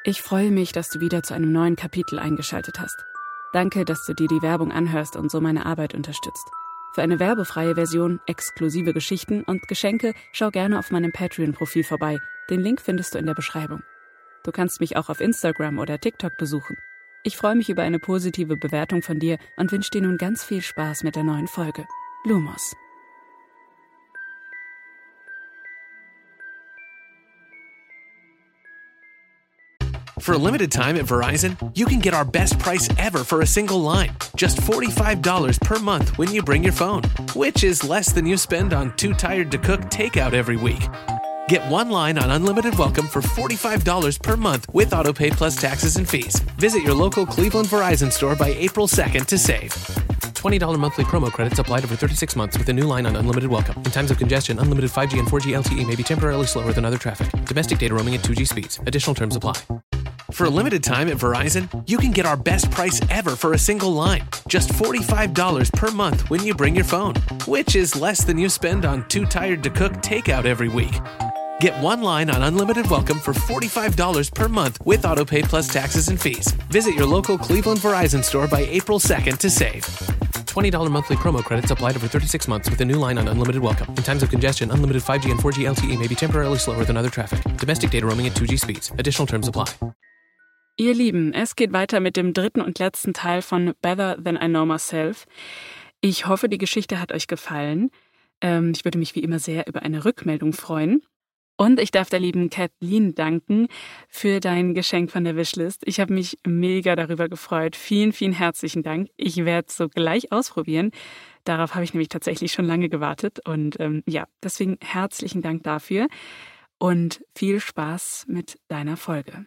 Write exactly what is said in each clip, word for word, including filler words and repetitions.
Ich freue mich, dass du wieder zu einem neuen Kapitel eingeschaltet hast. Danke, dass du dir die Werbung anhörst und so meine Arbeit unterstützt. Für eine werbefreie Version, exklusive Geschichten und Geschenke schau gerne auf meinem Patreon-Profil vorbei. Den Link findest du in der Beschreibung. Du kannst mich auch auf Instagram oder TikTok besuchen. Ich freue mich über eine positive Bewertung von dir und wünsche dir nun ganz viel Spaß mit der neuen Folge. Lumos. For a limited time at Verizon, you can get our best price ever for a single line. Just forty-five dollars per month when you bring your phone, which is less than you spend on Too Tired to Cook takeout every week. Get one line on Unlimited Welcome for forty-five dollars per month with AutoPay plus taxes and fees. Visit your local Cleveland Verizon store by April second to save. twenty dollars monthly promo credits applied over thirty-six months with a new line on Unlimited Welcome. In times of congestion, unlimited five G and four G L T E may be temporarily slower than other traffic. Domestic data roaming at two G speeds. Additional terms apply. For a limited time at Verizon, you can get our best price ever for a single line. Just forty-five dollars per month when you bring your phone, which is less than you spend on Too Tired to Cook takeout every week. Get one line on Unlimited Welcome for forty-five dollars per month with AutoPay plus taxes and fees. Visit your local Cleveland Verizon store by April second to save. twenty dollars monthly promo credits applied over thirty-six months with a new line on Unlimited Welcome. In times of congestion, unlimited five G and four G L T E may be temporarily slower than other traffic. Domestic data roaming at two G speeds. Additional terms apply. Ihr Lieben, es geht weiter mit dem dritten und letzten Teil von Better Than I Know Myself. Ich hoffe, die Geschichte hat euch gefallen. Ähm, ich würde mich wie immer sehr über eine Rückmeldung freuen. Und ich darf der lieben Kathleen danken für dein Geschenk von der Wishlist. Ich habe mich mega darüber gefreut. Vielen, vielen herzlichen Dank. Ich werde es so gleich ausprobieren. Darauf habe ich nämlich tatsächlich schon lange gewartet. Und ähm, ja, deswegen herzlichen Dank dafür und viel Spaß mit deiner Folge.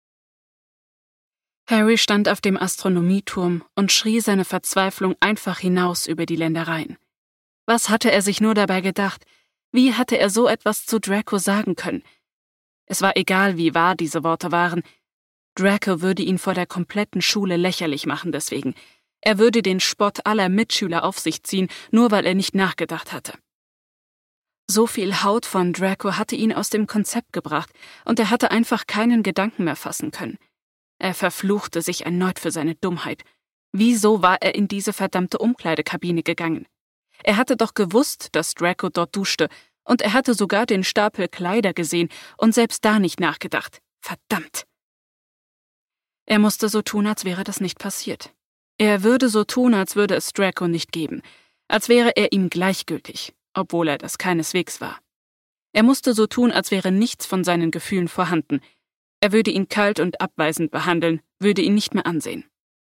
Harry stand auf dem Astronomieturm und schrie seine Verzweiflung einfach hinaus über die Ländereien. Was hatte er sich nur dabei gedacht? Wie hatte er so etwas zu Draco sagen können? Es war egal, wie wahr diese Worte waren. Draco würde ihn vor der kompletten Schule lächerlich machen deswegen. Er würde den Spott aller Mitschüler auf sich ziehen, nur weil er nicht nachgedacht hatte. So viel Haut von Draco hatte ihn aus dem Konzept gebracht, und er hatte einfach keinen Gedanken mehr fassen können. Er verfluchte sich erneut für seine Dummheit. Wieso war er in diese verdammte Umkleidekabine gegangen? Er hatte doch gewusst, dass Draco dort duschte, und er hatte sogar den Stapel Kleider gesehen und selbst da nicht nachgedacht. Verdammt! Er musste so tun, als wäre das nicht passiert. Er würde so tun, als würde es Draco nicht geben, als wäre er ihm gleichgültig, obwohl er das keineswegs war. Er musste so tun, als wäre nichts von seinen Gefühlen vorhanden. Er würde ihn kalt und abweisend behandeln, würde ihn nicht mehr ansehen.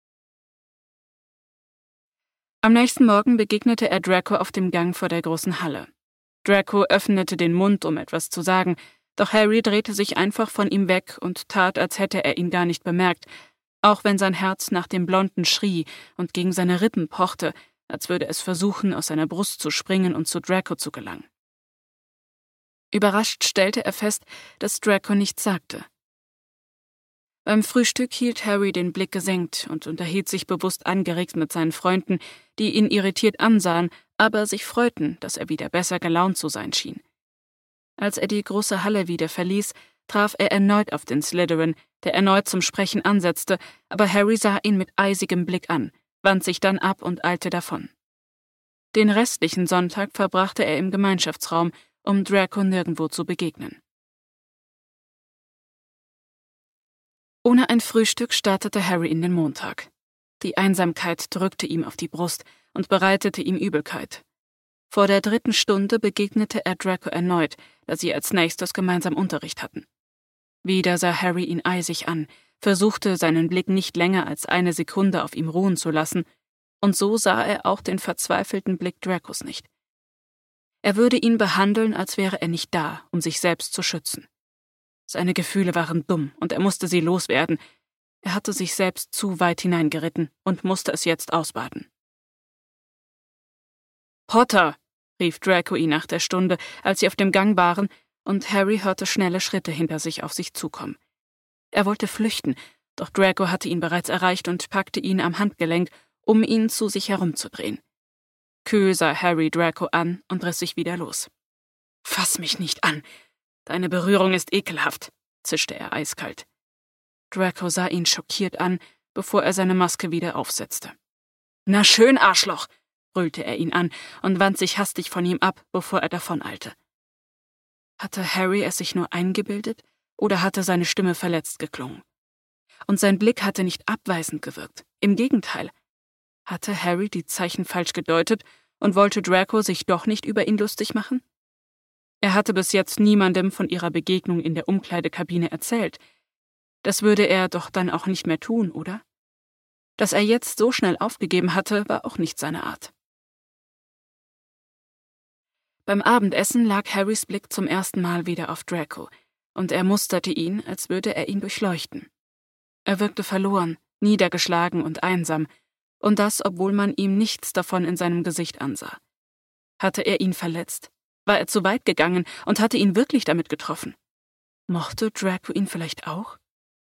Am nächsten Morgen begegnete er Draco auf dem Gang vor der großen Halle. Draco öffnete den Mund, um etwas zu sagen, doch Harry drehte sich einfach von ihm weg und tat, als hätte er ihn gar nicht bemerkt, auch wenn sein Herz nach dem Blonden schrie und gegen seine Rippen pochte, als würde es versuchen, aus seiner Brust zu springen und zu Draco zu gelangen. Überrascht stellte er fest, dass Draco nichts sagte. Beim Frühstück hielt Harry den Blick gesenkt und unterhielt sich bewusst angeregt mit seinen Freunden, die ihn irritiert ansahen, aber sich freuten, dass er wieder besser gelaunt zu sein schien. Als er die große Halle wieder verließ, traf er erneut auf den Slytherin, der erneut zum Sprechen ansetzte, aber Harry sah ihn mit eisigem Blick an, wandte sich dann ab und eilte davon. Den restlichen Sonntag verbrachte er im Gemeinschaftsraum, um Draco nirgendwo zu begegnen. Ohne ein Frühstück startete Harry in den Montag. Die Einsamkeit drückte ihm auf die Brust und bereitete ihm Übelkeit. Vor der dritten Stunde begegnete er Draco erneut, da sie als nächstes gemeinsam Unterricht hatten. Wieder sah Harry ihn eisig an, versuchte seinen Blick nicht länger als eine Sekunde auf ihm ruhen zu lassen, und so sah er auch den verzweifelten Blick Dracos nicht. Er würde ihn behandeln, als wäre er nicht da, um sich selbst zu schützen. Seine Gefühle waren dumm, und er musste sie loswerden. Er hatte sich selbst zu weit hineingeritten und musste es jetzt ausbaden. »Potter«, rief Draco ihn nach der Stunde, als sie auf dem Gang waren, und Harry hörte schnelle Schritte hinter sich auf sich zukommen. Er wollte flüchten, doch Draco hatte ihn bereits erreicht und packte ihn am Handgelenk, um ihn zu sich herumzudrehen. Kühl sah Harry Draco an und riss sich wieder los. »Fass mich nicht an! Deine Berührung ist ekelhaft«, zischte er eiskalt. Draco sah ihn schockiert an, bevor er seine Maske wieder aufsetzte. »Na schön, Arschloch«, brüllte er ihn an und wand sich hastig von ihm ab, bevor er davoneilte. Hatte Harry es sich nur eingebildet oder hatte seine Stimme verletzt geklungen? Und sein Blick hatte nicht abweisend gewirkt. Im Gegenteil. Hatte Harry die Zeichen falsch gedeutet und wollte Draco sich doch nicht über ihn lustig machen? Er hatte bis jetzt niemandem von ihrer Begegnung in der Umkleidekabine erzählt. Das würde er doch dann auch nicht mehr tun, oder? Dass er jetzt so schnell aufgegeben hatte, war auch nicht seine Art. Beim Abendessen lag Harrys Blick zum ersten Mal wieder auf Draco, und er musterte ihn, als würde er ihn durchleuchten. Er wirkte verloren, niedergeschlagen und einsam, und das, obwohl man ihm nichts davon in seinem Gesicht ansah. Hatte er ihn verletzt? War er zu weit gegangen und hatte ihn wirklich damit getroffen? Mochte Draco ihn vielleicht auch?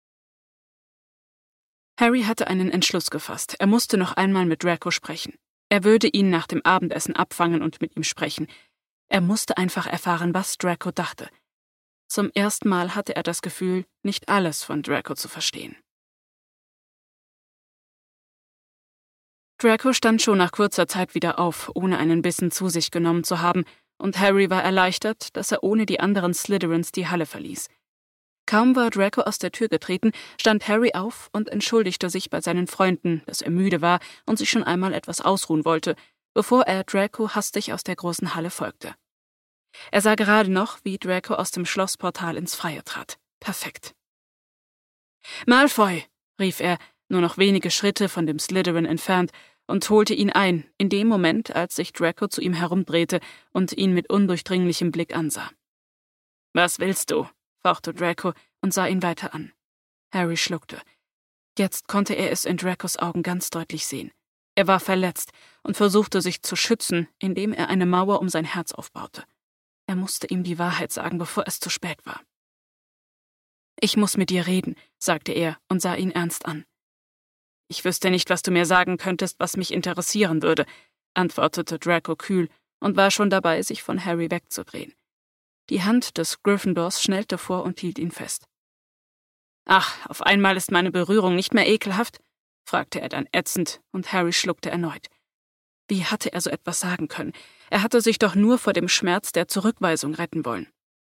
Harry hatte einen Entschluss gefasst. Er musste noch einmal mit Draco sprechen. Er würde ihn nach dem Abendessen abfangen und mit ihm sprechen. Er musste einfach erfahren, was Draco dachte. Zum ersten Mal hatte er das Gefühl, nicht alles von Draco zu verstehen. Draco stand schon nach kurzer Zeit wieder auf, ohne einen Bissen zu sich genommen zu haben, und Harry war erleichtert, dass er ohne die anderen Slytherins die Halle verließ. Kaum war Draco aus der Tür getreten, stand Harry auf und entschuldigte sich bei seinen Freunden, dass er müde war und sich schon einmal etwas ausruhen wollte, bevor er Draco hastig aus der großen Halle folgte. Er sah gerade noch, wie Draco aus dem Schlossportal ins Freie trat. Perfekt. »Malfoy«, rief er, nur noch wenige Schritte von dem Slytherin entfernt, und holte ihn ein, in dem Moment, als sich Draco zu ihm herumdrehte und ihn mit undurchdringlichem Blick ansah. »Was willst du?« fauchte Draco und sah ihn weiter an. Harry schluckte. Jetzt konnte er es in Dracos Augen ganz deutlich sehen. Er war verletzt und versuchte sich zu schützen, indem er eine Mauer um sein Herz aufbaute. Er musste ihm die Wahrheit sagen, bevor es zu spät war. »Ich muss mit dir reden«, sagte er und sah ihn ernst an. »Ich wüsste nicht, was du mir sagen könntest, was mich interessieren würde«, antwortete Draco kühl und war schon dabei, sich von Harry wegzudrehen. Die Hand des Gryffindors schnellte vor und hielt ihn fest. »Ach, auf einmal ist meine Berührung nicht mehr ekelhaft?« fragte er dann ätzend, und Harry schluckte erneut. Wie hatte er so etwas sagen können? Er hatte sich doch nur vor dem Schmerz der Zurückweisung retten wollen.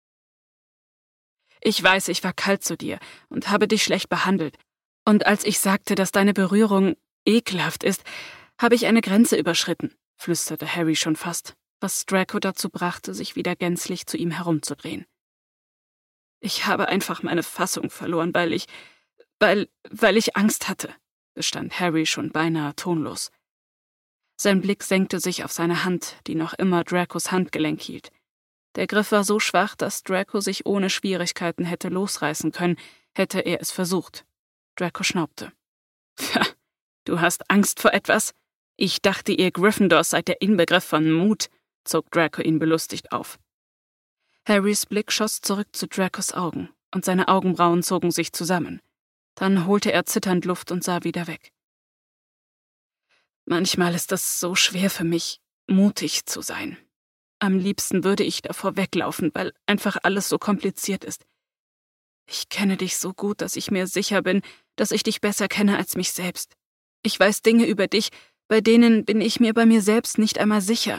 »Ich weiß, ich war kalt zu dir und habe dich schlecht behandelt. Und als ich sagte, dass deine Berührung ekelhaft ist, habe ich eine Grenze überschritten«, flüsterte Harry schon fast, was Draco dazu brachte, sich wieder gänzlich zu ihm herumzudrehen. »Ich habe einfach meine Fassung verloren, weil ich... weil... weil ich Angst hatte«, gestand Harry schon beinahe tonlos. Sein Blick senkte sich auf seine Hand, die noch immer Dracos Handgelenk hielt. Der Griff war so schwach, dass Draco sich ohne Schwierigkeiten hätte losreißen können, hätte er es versucht. Draco schnaubte. »Pah, du hast Angst vor etwas? Ich dachte, ihr Gryffindors seid der Inbegriff von Mut«, zog Draco ihn belustigt auf. Harrys Blick schoss zurück zu Dracos Augen, und seine Augenbrauen zogen sich zusammen. Dann holte er zitternd Luft und sah wieder weg. »Manchmal ist es so schwer für mich, mutig zu sein. Am liebsten würde ich davor weglaufen, weil einfach alles so kompliziert ist. Ich kenne dich so gut, dass ich mir sicher bin, dass ich dich besser kenne als mich selbst. Ich weiß Dinge über dich, bei denen bin ich mir bei mir selbst nicht einmal sicher.«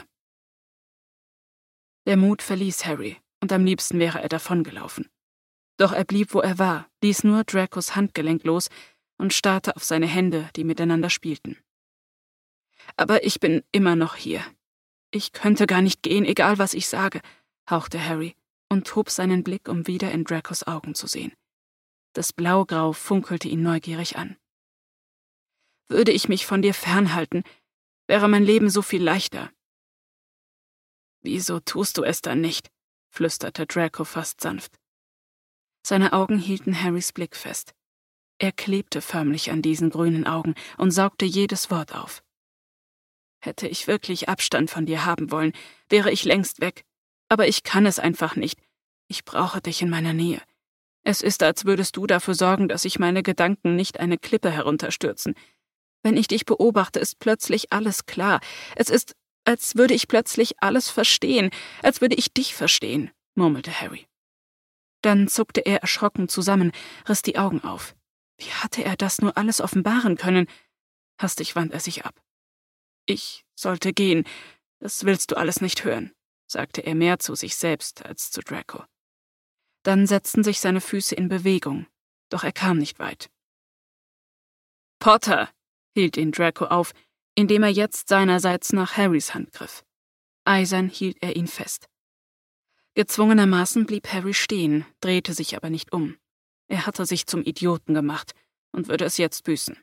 Der Mut verließ Harry, und am liebsten wäre er davongelaufen. Doch er blieb, wo er war, ließ nur Dracos Handgelenk los und starrte auf seine Hände, die miteinander spielten. »Aber ich bin immer noch hier. Ich könnte gar nicht gehen, egal was ich sage«, hauchte Harry und hob seinen Blick, um wieder in Dracos Augen zu sehen. Das Blaugrau funkelte ihn neugierig an. »Würde ich mich von dir fernhalten, wäre mein Leben so viel leichter.« »Wieso tust du es dann nicht?«, flüsterte Draco fast sanft. Seine Augen hielten Harrys Blick fest. Er klebte förmlich an diesen grünen Augen und saugte jedes Wort auf. »Hätte ich wirklich Abstand von dir haben wollen, wäre ich längst weg. Aber ich kann es einfach nicht. Ich brauche dich in meiner Nähe. Es ist, als würdest du dafür sorgen, dass sich meine Gedanken nicht eine Klippe herunterstürzen. Wenn ich dich beobachte, ist plötzlich alles klar. Es ist, als würde ich plötzlich alles verstehen, als würde ich dich verstehen«, murmelte Harry. Dann zuckte er erschrocken zusammen, riss die Augen auf. Wie hatte er das nur alles offenbaren können? Hastig wand er sich ab. »Ich sollte gehen. Das willst du alles nicht hören«, sagte er mehr zu sich selbst als zu Draco. Dann setzten sich seine Füße in Bewegung, doch er kam nicht weit. »Potter«, hielt ihn Draco auf, indem er jetzt seinerseits nach Harrys Hand griff. Eisern hielt er ihn fest. Gezwungenermaßen blieb Harry stehen, drehte sich aber nicht um. Er hatte sich zum Idioten gemacht und würde es jetzt büßen.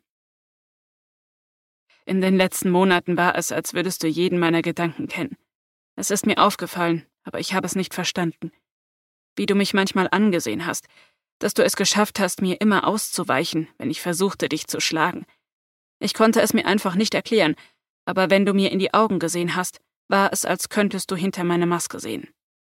»In den letzten Monaten war es, als würdest du jeden meiner Gedanken kennen. Es ist mir aufgefallen, aber ich habe es nicht verstanden. Wie du mich manchmal angesehen hast, dass du es geschafft hast, mir immer auszuweichen, wenn ich versuchte, dich zu schlagen. Ich konnte es mir einfach nicht erklären, aber wenn du mir in die Augen gesehen hast, war es, als könntest du hinter meine Maske sehen.«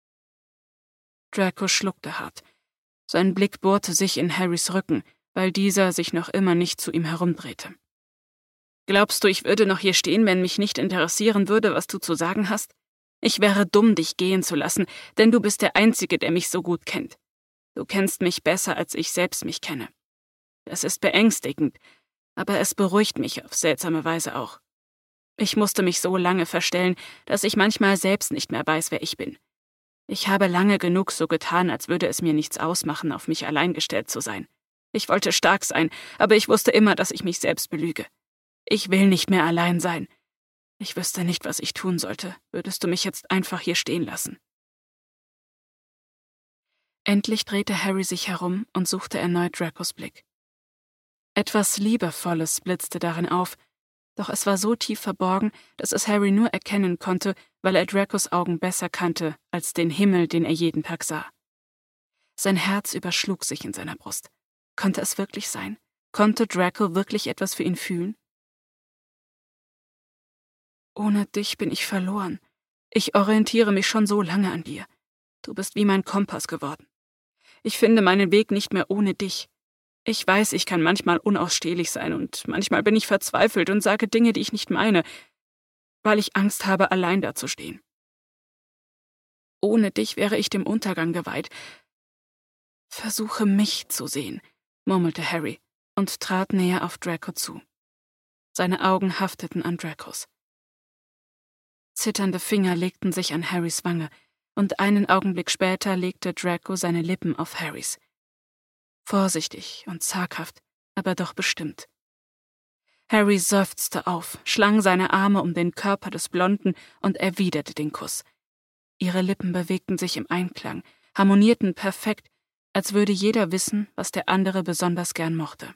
Draco schluckte hart. Sein Blick bohrte sich in Harrys Rücken, weil dieser sich noch immer nicht zu ihm herumdrehte. »Glaubst du, ich würde noch hier stehen, wenn mich nicht interessieren würde, was du zu sagen hast? Ich wäre dumm, dich gehen zu lassen, denn du bist der Einzige, der mich so gut kennt. Du kennst mich besser, als ich selbst mich kenne. Das ist beängstigend, aber es beruhigt mich auf seltsame Weise auch. Ich musste mich so lange verstellen, dass ich manchmal selbst nicht mehr weiß, wer ich bin. Ich habe lange genug so getan, als würde es mir nichts ausmachen, auf mich allein gestellt zu sein. Ich wollte stark sein, aber ich wusste immer, dass ich mich selbst belüge. Ich will nicht mehr allein sein. Ich wüsste nicht, was ich tun sollte. Würdest du mich jetzt einfach hier stehen lassen?« Endlich drehte Harry sich herum und suchte erneut Dracos Blick. Etwas Liebevolles blitzte darin auf, doch es war so tief verborgen, dass es Harry nur erkennen konnte, weil er Dracos Augen besser kannte als den Himmel, den er jeden Tag sah. Sein Herz überschlug sich in seiner Brust. Konnte es wirklich sein? Konnte Draco wirklich etwas für ihn fühlen? »Ohne dich bin ich verloren. Ich orientiere mich schon so lange an dir. Du bist wie mein Kompass geworden. Ich finde meinen Weg nicht mehr ohne dich. Ich weiß, ich kann manchmal unausstehlich sein und manchmal bin ich verzweifelt und sage Dinge, die ich nicht meine, weil ich Angst habe, allein dazustehen. Ohne dich wäre ich dem Untergang geweiht. Versuche mich zu sehen«, murmelte Harry und trat näher auf Draco zu. Seine Augen hafteten an Dracos. Zitternde Finger legten sich an Harrys Wange, und einen Augenblick später legte Draco seine Lippen auf Harrys. Vorsichtig und zaghaft, aber doch bestimmt. Harry seufzte auf, schlang seine Arme um den Körper des Blonden und erwiderte den Kuss. Ihre Lippen bewegten sich im Einklang, harmonierten perfekt, als würde jeder wissen, was der andere besonders gern mochte.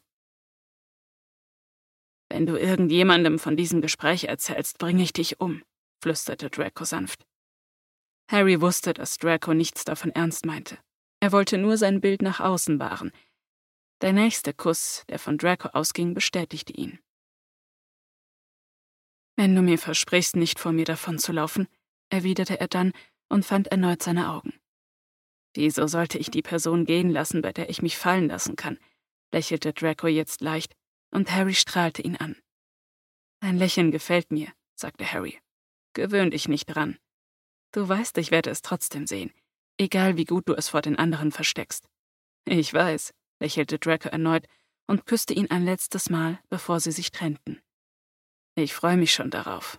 »Wenn du irgendjemandem von diesem Gespräch erzählst, bringe ich dich um«, flüsterte Draco sanft. Harry wusste, dass Draco nichts davon ernst meinte. Er wollte nur sein Bild nach außen wahren. Der nächste Kuss, der von Draco ausging, bestätigte ihn. »Wenn du mir versprichst, nicht vor mir davonzulaufen«, erwiderte er dann und fand erneut seine Augen. »Wieso sollte ich die Person gehen lassen, bei der ich mich fallen lassen kann?«, lächelte Draco jetzt leicht, und Harry strahlte ihn an. »Dein Lächeln gefällt mir«, sagte Harry. »Gewöhn dich nicht dran. Du weißt, ich werde es trotzdem sehen, egal wie gut du es vor den anderen versteckst.« »Ich weiß«, lächelte Draco erneut und küsste ihn ein letztes Mal, bevor sie sich trennten. »Ich freue mich schon darauf.«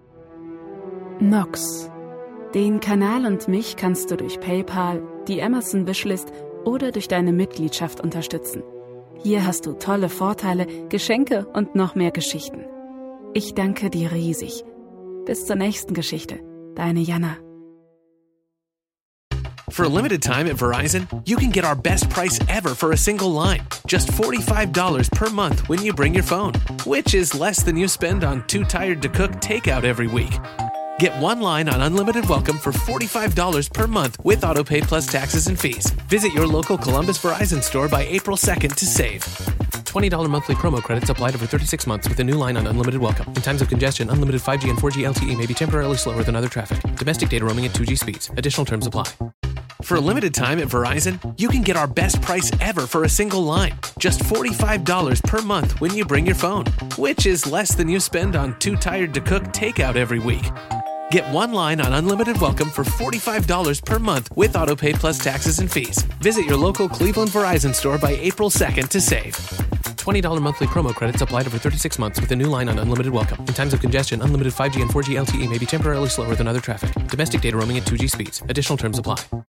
Nox. Den Kanal und mich kannst du durch PayPal, die Amazon Wishlist oder durch deine Mitgliedschaft unterstützen. Hier hast du tolle Vorteile, Geschenke und noch mehr Geschichten. Ich danke dir riesig. Bis zur nächsten Geschichte. Deine Jana. For a limited time at Verizon, you can get our best price ever for a single line. Just forty-five dollars per month when you bring your phone, which is less than you spend on Too Tired to Cook takeout every week. Get one line on Unlimited Welcome for forty-five dollars per month with AutoPay plus taxes and fees. Visit your local Columbus Verizon store by April second to save. twenty dollars monthly promo credits applied over thirty-six months with a new line on Unlimited Welcome. In times of congestion, unlimited five G and four G L T E may be temporarily slower than other traffic. Domestic data roaming at two G speeds. Additional terms apply. For a limited time at Verizon, you can get our best price ever for a single line. Just forty-five dollars per month when you bring your phone, which is less than you spend on Too Tired to Cook takeout every week. Get one line on Unlimited Welcome for forty-five dollars per month with AutoPay plus taxes and fees. Visit your local Cleveland Verizon store by April second to save. twenty dollars monthly promo credits applied over thirty-six months with a new line on unlimited welcome. In times of congestion, unlimited five G and four G L T E may be temporarily slower than other traffic. Domestic data roaming at two G speeds. Additional terms apply.